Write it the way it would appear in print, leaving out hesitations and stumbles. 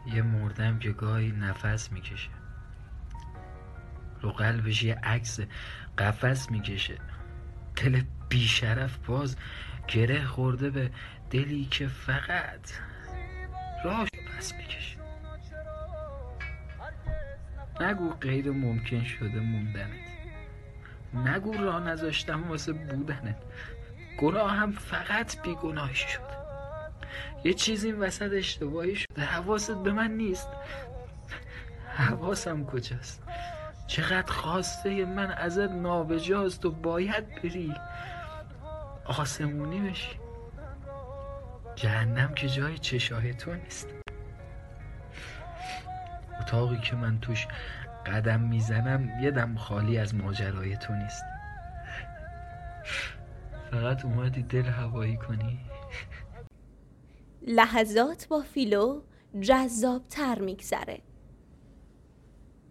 یه مردم که گاهی نفس میکشه، رو قلبش یه عکس قفس میکشه. دل بیشرف باز گره خورده به دلی که فقط راهش پس میکشه. نگو غیر ممکن شده موندنت، نگو راه نذاشتم واسه بودنت. گناه هم فقط بیگناهی شده. یه چیزی این وسط اشتباهی شده، حواست به من نیست. حواسم کجاست؟ چقدر خواسته من ازت نابجاست و باید بری آسمونی بشی. جهنم که جای چشای تو نیست. اتاقی که من توش قدم میزنم یه دم خالی از ماجرای تو نیست. فقط اومدی دل هوایی کنی. لحظات با فیلو جذاب‌تر میگذره.